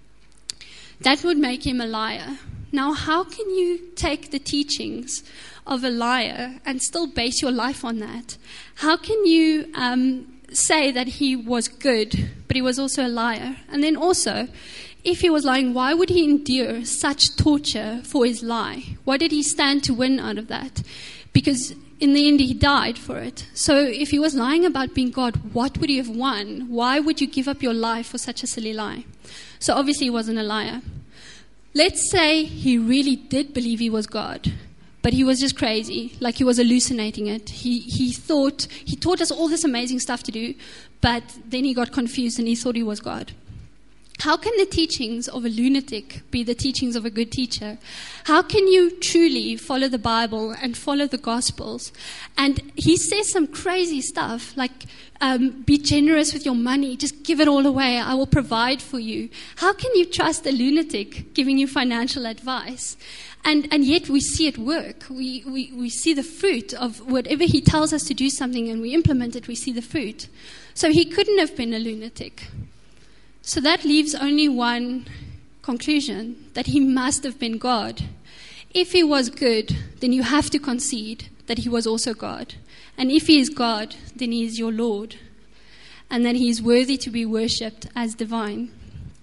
That would make him a liar. Now, how can you take the teachings of a liar and still base your life on that? How can you um, say that he was good, but he was also a liar? And then also, if he was lying, why would he endure such torture for his lie? What did he stand to win out of that? Because in the end, he died for it. So if he was lying about being God, what would he have won? Why would you give up your life for such a silly lie? So obviously he wasn't a liar. Let's say he really did believe he was God, but he was just crazy, like he was hallucinating it. He he thought, he taught us all this amazing stuff to do, but then he got confused and he thought he was God. How can the teachings of a lunatic be the teachings of a good teacher? How can you truly follow the Bible and follow the Gospels? And he says some crazy stuff like, um, be generous with your money. Just give it all away. I will provide for you. How can you trust a lunatic giving you financial advice? And and yet we see it work. We, we, we see the fruit of whatever he tells us to do something and we implement it, we see the fruit. So he couldn't have been a lunatic. So that leaves only one conclusion, that he must have been God. If he was good, then you have to concede that he was also God. And if he is God, then he is your Lord. And that he is worthy to be worshipped as divine.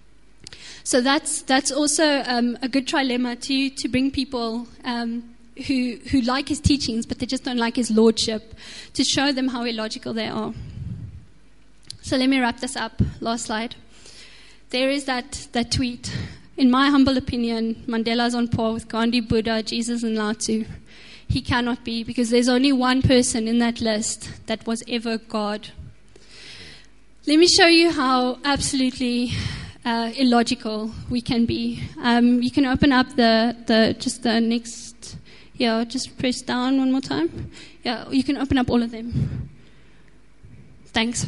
So that's that's also um, a good trilemma to, to bring people um, who, who like his teachings, but they just don't like his lordship, to show them how illogical they are. So let me wrap this up. Last slide. There is that, that tweet. In my humble opinion, Mandela's on par with Gandhi, Buddha, Jesus, and Lao Tzu. He cannot be, because there's only one person in that list that was ever God. Let me show you how absolutely uh, illogical we can be. Um, you can open up the, the just the next, yeah, just press down one more time. Yeah, you can open up all of them. Thanks.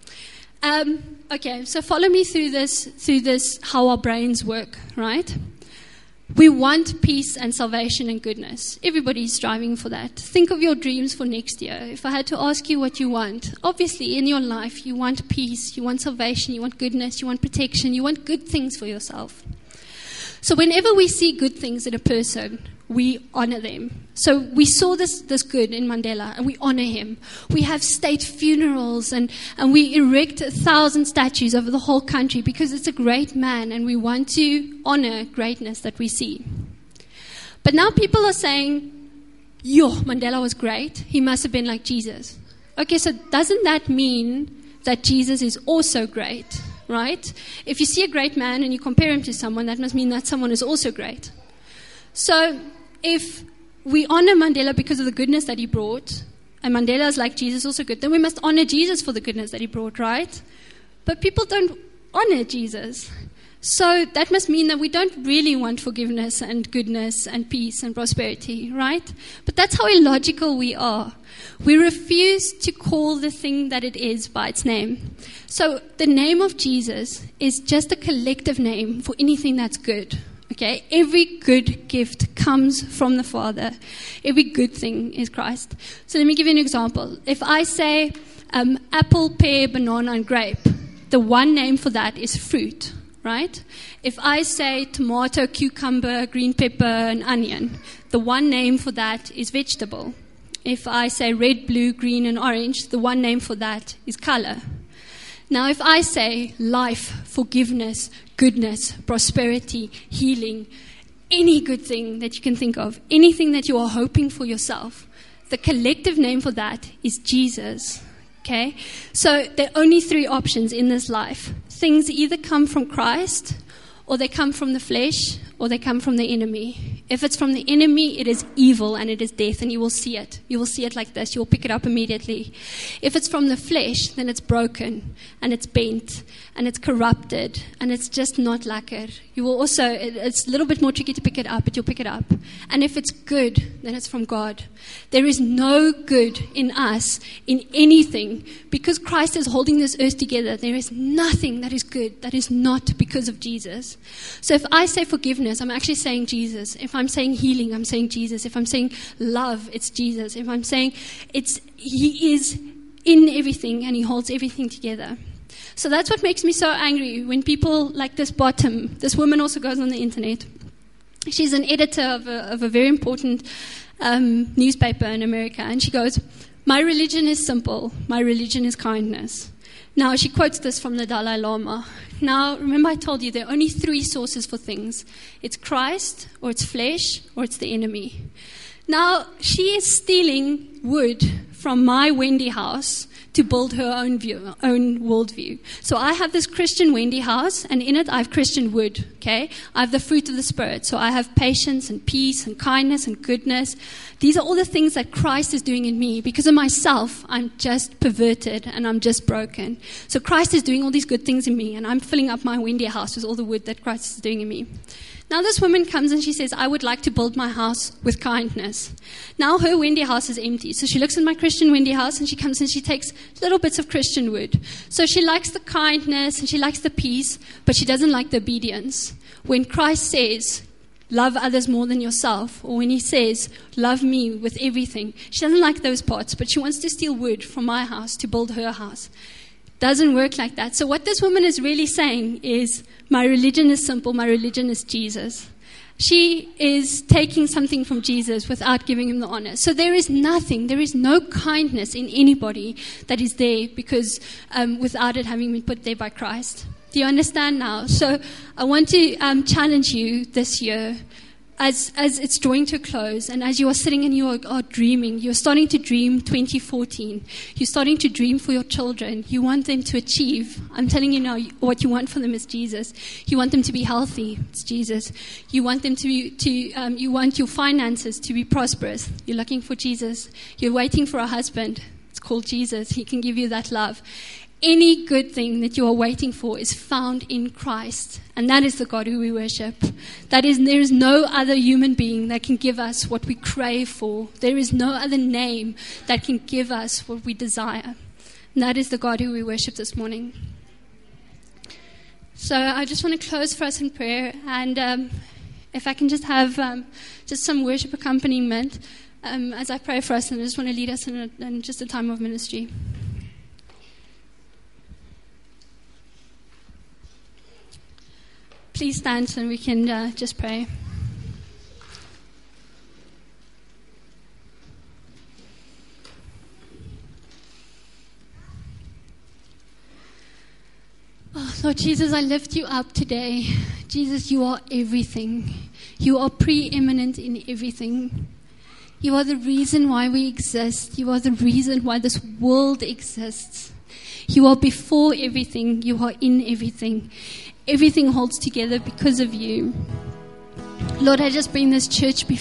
Um, okay, so follow me through this, through this, how our brains work, right? We want peace and salvation and goodness. Everybody's striving for that. Think of your dreams for next year. If I had to ask you what you want, obviously in your life you want peace, you want salvation, you want goodness, you want protection, you want good things for yourself. So whenever we see good things in a person, we honor them. So we saw this, this good in Mandela, and we honor him. We have state funerals, and, and we erect a thousand statues over the whole country because it's a great man, and we want to honor greatness that we see. But now people are saying, yo, Mandela was great. He must have been like Jesus. Okay, so doesn't that mean that Jesus is also great, right? If you see a great man and you compare him to someone, that must mean that someone is also great. So if we honor Mandela because of the goodness that he brought, and Mandela is like Jesus, also good, then we must honor Jesus for the goodness that he brought, right? But people don't honor Jesus. So that must mean that we don't really want forgiveness and goodness and peace and prosperity, right? But that's how illogical we are. We refuse to call the thing that it is by its name. So the name of Jesus is just a collective name for anything that's good. Okay, every good gift comes from the Father. Every good thing is Christ. So let me give you an example. If I say um, apple, pear, banana, and grape, the one name for that is fruit, right? If I say tomato, cucumber, green pepper, and onion, the one name for that is vegetable. If I say red, blue, green, and orange, the one name for that is color. Now, if I say life, forgiveness, goodness, prosperity, healing, any good thing that you can think of, anything that you are hoping for yourself, the collective name for that is Jesus. Okay? So there are only three options in this life. Things either come from Christ, or they come from the flesh, or they come from the enemy. If it's from the enemy, it is evil and it is death, and you will see it. You will see it like this. You will pick it up immediately. If it's from the flesh, then it's broken, and it's bent, and it's corrupted, and it's just not like it. You will also, it, it's a little bit more tricky to pick it up, but you'll pick it up. And if it's good, then it's from God. There is no good in us, in anything. Because Christ is holding this earth together, there is nothing that is good that is not because of Jesus. So if I say forgiveness, I'm actually saying Jesus. If I'm saying healing, I'm saying Jesus. If I'm saying love, it's Jesus. If I'm saying it's He is in everything and He holds everything together. So that's what makes me so angry when people like this bottom, this woman also goes on the internet. She's an editor of a, of a very important um, newspaper in America, and she goes, "My religion is simple. My religion is kindness." Now, she quotes this from the Dalai Lama. Now, remember I told you there are only three sources for things. It's Christ, or it's flesh, or it's the enemy. Now, she is stealing wood from my Wendy house to build her own view, own worldview. So I have this Christian Wendy house, and in it I have Christian wood, okay? I have the fruit of the Spirit. So I have patience and peace and kindness and goodness. These are all the things that Christ is doing in me. Because of myself, I'm just perverted and I'm just broken. So Christ is doing all these good things in me, and I'm filling up my Wendy house with all the wood that Christ is doing in me. Now this woman comes and she says, I would like to build my house with kindness. Now her Wendy house is empty. So she looks at my Christian Wendy house and she comes and she takes little bits of Christian wood. So she likes the kindness and she likes the peace, but she doesn't like the obedience. When Christ says, love others more than yourself, or when he says, love me with everything, she doesn't like those parts, but she wants to steal wood from my house to build her house. Doesn't work like that. So what this woman is really saying is, my religion is simple, my religion is Jesus. She is taking something from Jesus without giving him the honor. So there is nothing, there is no kindness in anybody that is there because um, without it having been put there by Christ. Do you understand now? So I want to um, challenge you this year. As as it's drawing to a close, and as you are sitting and you are, are dreaming, you're starting to dream twenty fourteen. You're starting to dream for your children. You want them to achieve. I'm telling you now, what you want for them is Jesus. You want them to be healthy. It's Jesus. You want them to be, to um, you want your finances to be prosperous. You're looking for Jesus. You're waiting for a husband. It's called Jesus. He can give you that love. Any good thing that you are waiting for is found in Christ. And that is the God who we worship. That is, there is no other human being that can give us what we crave for. There is no other name that can give us what we desire. And that is the God who we worship this morning. So I just want to close for us in prayer. And um, if I can just have um, just some worship accompaniment um, as I pray for us. And I just want to lead us in, a, in just a time of ministry. Please stand so we can uh, just pray. Oh, Lord Jesus, I lift you up today. Jesus, you are everything. You are preeminent in everything. You are the reason why we exist. You are the reason why this world exists. You are before everything. You are in everything. Everything holds together because of you. Lord, I just bring this church before